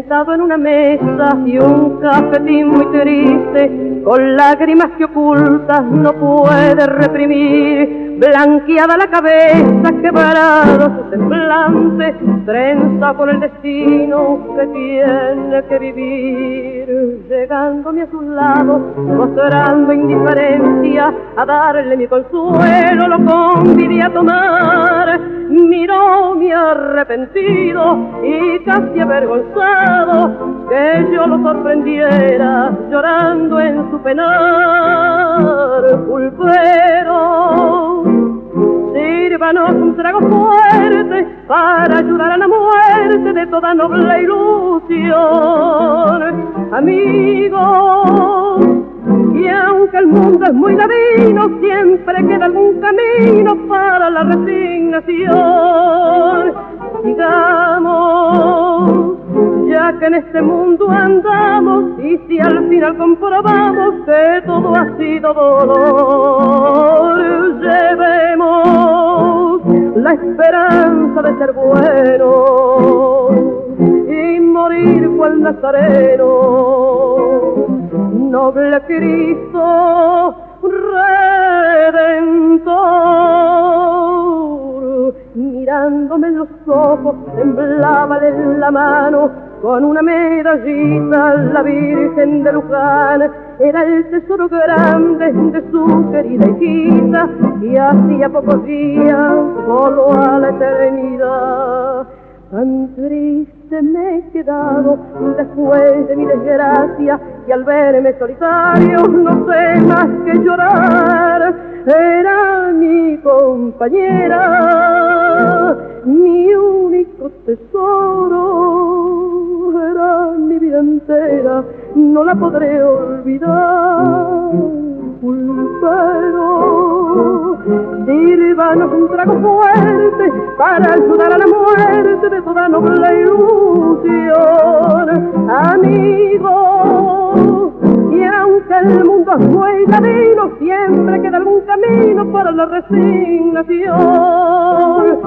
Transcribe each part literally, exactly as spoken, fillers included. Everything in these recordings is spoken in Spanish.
sentado en una mesa y un cafetín muy triste, con lágrimas que ocultas no puede reprimir, blanqueada la cabeza, quebrado su semblante, trenza por el destino que tiene que vivir. Llegándome a su lado, mostrando indiferencia, a darle mi consuelo lo convidé a tomar. Miróme arrepentido y casi avergonzado que yo lo sorprendiera llorando en su penar. Pulpero, sírvanos un trago fuerte para ayudar a la muerte de toda noble ilusión. Amigos, y aunque el mundo es muy ladino, siempre queda algún camino para la resignación. Sigamos, ya que en este mundo andamos, y si al final comprobamos que todo ha sido dolor, llevemos la esperanza de ser buenos y morir cual Nazareno. Noble Cristo Redentor, mirándome en los ojos, temblábale la mano con una medallita la Virgen de Luján. Era el tesoro grande de su querida hijita y hacía pocos días voló a la eternidad. Tan triste me he quedado después de mi desgracia, y al verme solitario no sé más que llorar. Era mi compañera, mi único tesoro, era mi vida entera, no la podré olvidar. Pulpero, sírvanos un trago fuerte para ayudar a la muerte de toda noble ilusión. Amigos, y aunque el mundo es muy ladino, siempre queda algún camino para la resignación.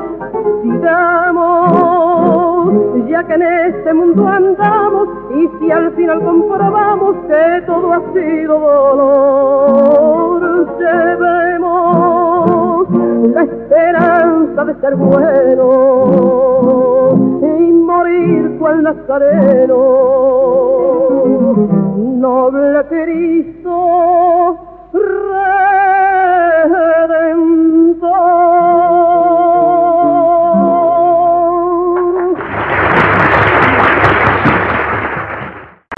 Sigamos, ya que en este mundo andamos, y si al final comprobamos que todo ha sido dolor, llevemos la esperanza de ser buenos y morir cual Nazareno. Noble Cristo